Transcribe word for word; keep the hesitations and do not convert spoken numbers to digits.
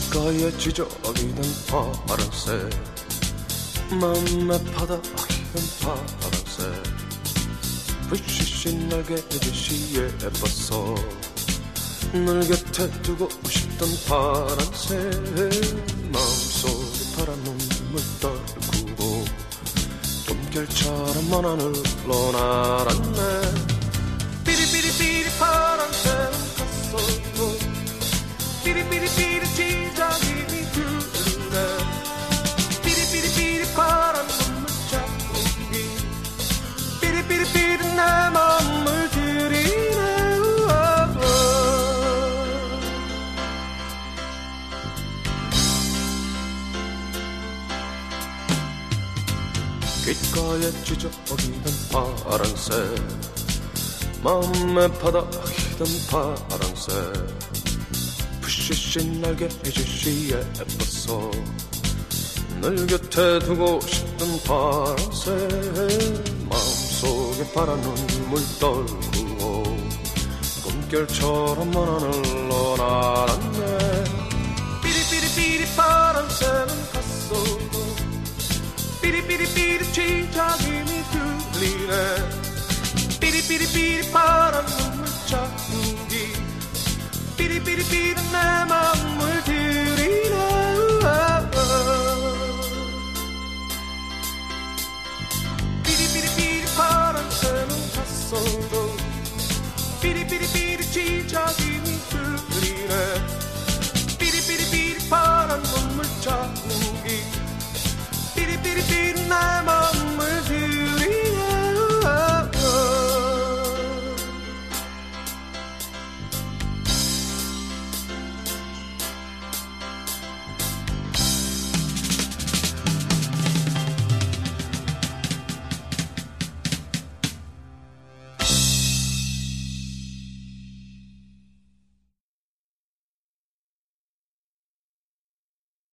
귓가에 지저귀던 파란새 맘에 파닥이던 파란새 불시시 날개짓이 예뻐서 널 곁에 두고 싶던 파란새 마음속에 파란 눈물 떨구고 꿈결처럼 먼 하늘로 날았네 삐리삐리삐리 파란새는 갔어도 삐리삐리삐리 지저귀니 그르네 삐리삐리삐리 파란 눈물 자국이 삐리삐리삐리 내 맘을 들이네 귓가에 찢어지던 파란새 마음에 파닥이던 파란새 푸시시 날개짓이 예뻐서 널 곁에 두고 싶던 파란새 마음속에 파란 눈물 떨구고 꿈결처럼 먼 하늘로 날았네 삐리삐리삐리 파란새는 갔어도 삐리삐리삐리 지저귀니 들리네 삐리삐리삐리 파란 눈물 자국이 삐리삐리삐리 내 맘을 들이네 삐리삐리삐리 파란새는 갔어도 삐리삐리삐리 지저귀니 들리네 삐리삐리삐리 파란 눈물 자국이 삐리삐리삐리 내 맘